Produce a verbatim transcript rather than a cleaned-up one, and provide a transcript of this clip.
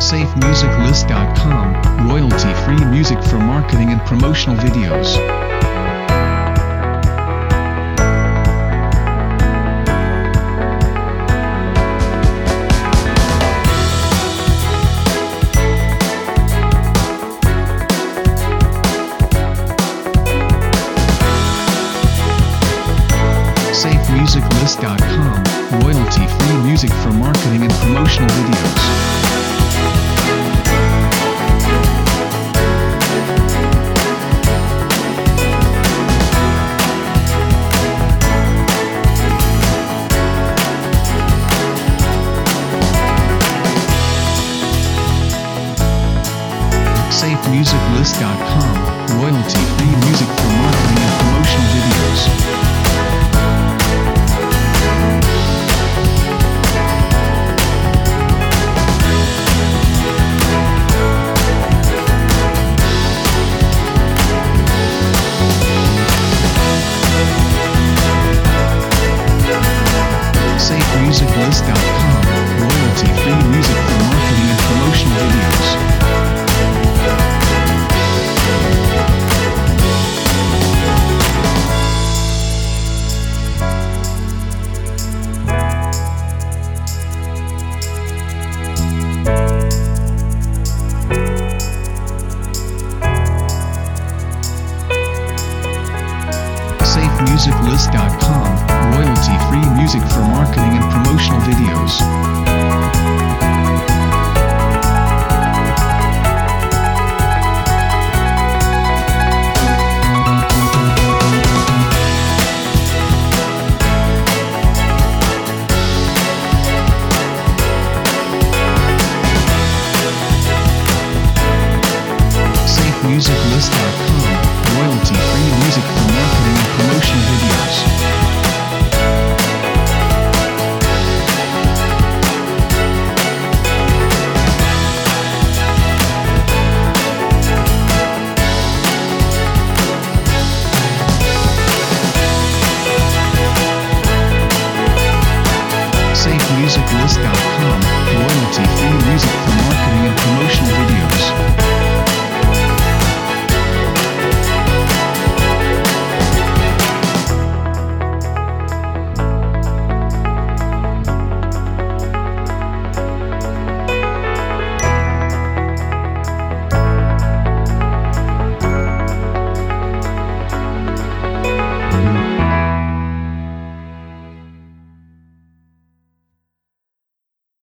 safe music list dot com, royalty-free music for marketing and promotional videos. safe music list dot com, royalty-free music for marketing and promotional videos. safe music list dot com, royalty-free music for marketing and promotional videos.